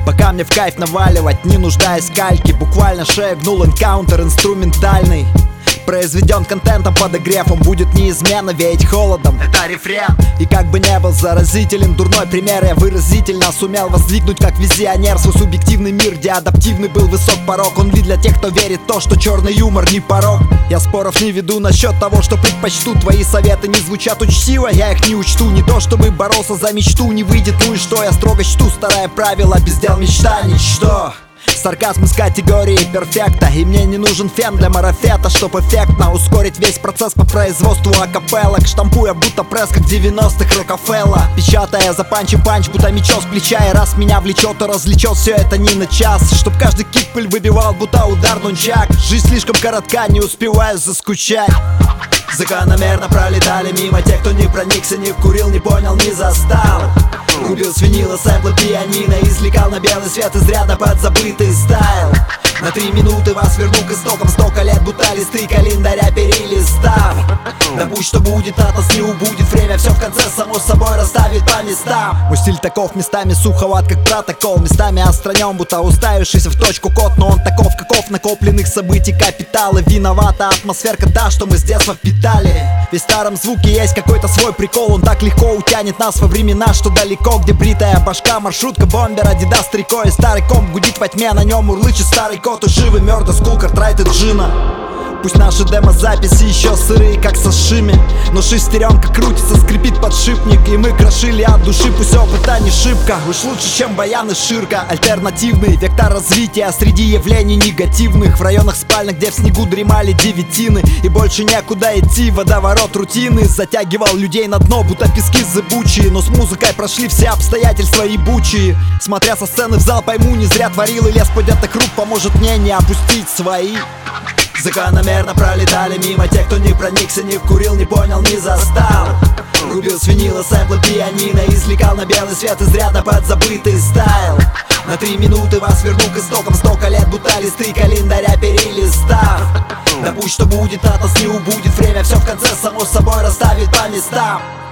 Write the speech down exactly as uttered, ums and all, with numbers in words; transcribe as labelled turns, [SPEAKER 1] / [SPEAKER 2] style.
[SPEAKER 1] пока мне в кайф наваливать, не нуждаясь в кальке. Буквально шея гнул, энкаунтер инструментальный. Произведен контентом, подогрев, он будет неизменно веять холодом. Это рефрен. И как бы не был заразителен дурной пример, я выразительно сумел воздвигнуть как визионер свой субъективный мир, где адаптивный был высок порог. Он вид для тех, кто верит в то, что черный юмор не порог. Я споров не веду насчет того, что предпочту. Твои советы не звучат учтиво, я их не учту. Не то чтобы боролся за мечту, не выйдет, ну и что. Я строго чту старое правило, без дел мечта ничто. Сарказм из категории перфекта. И мне не нужен фен для марафета, чтоб эффектно ускорить весь процесс по производству акапеллок. Штампуя будто пресс, как в девяностых Рокфелла. Печатая за панчи-панч, будто мечом с плеча. И раз меня влечет, то развлечет все это не на час. Чтоб каждый кик пыль выбивал, будто удар нунчак. Жизнь слишком коротка, не успеваю заскучать. Закономерно пролетали мимо те, кто не проникся, не курил, не понял, не застал. Рубил с винила сэмплы пианино, извлекал на белый свет изрядно подзабытый стайл. На три минуты вас верну к истокам, столько лет будто листы календаря перелистав. Да будь что будет, от нас не убудет время, все в конце само собой расставит по местам. Мой стиль таков, местами суховат, как протокол, местами отстранен, будто уставившийся в точку код. Но он таков, каков накопленных событий капиталы. Виновата атмосферка та, что мы с детства впитали. Ведь в старом звуке есть какой-то свой прикол, он так легко утянет нас во времена, что далеко, где бритая башка, маршрутка, бомбер, адидас, трико. И старый комп гудит во тьме, на нем урлычет старый кот. И живы мёртв, скулкар, трайт и джина. Пусть наши демо-записи еще сырые, как сашими, но шестеренка крутится, скрипит подшипник. И мы крошили от души, пусть опыта не шибко. Уж лучше, чем баян и ширка. Альтернативный вектор развития среди явлений негативных. В районах спальных, где в снегу дремали девятины. И больше некуда идти, водоворот рутины затягивал людей на дно, будто пески зыбучие. Но с музыкой прошли все обстоятельства ебучие. Смотря со сцены в зал, пойму, не зря творил. И лес поднятых рук поможет мне не опустить свои. Закономерно пролетали мимо те, кто не проникся, не вкурил, не понял, не застал. Рубил с винила сэмплы пианино, извлекал на белый свет изрядно подзабытый стайл. На три минуты вас верну к истокам, столько лет будто листы календаря перелистав. Да будь что будет, от нас не убудет время, все в конце само собой расставит по местам.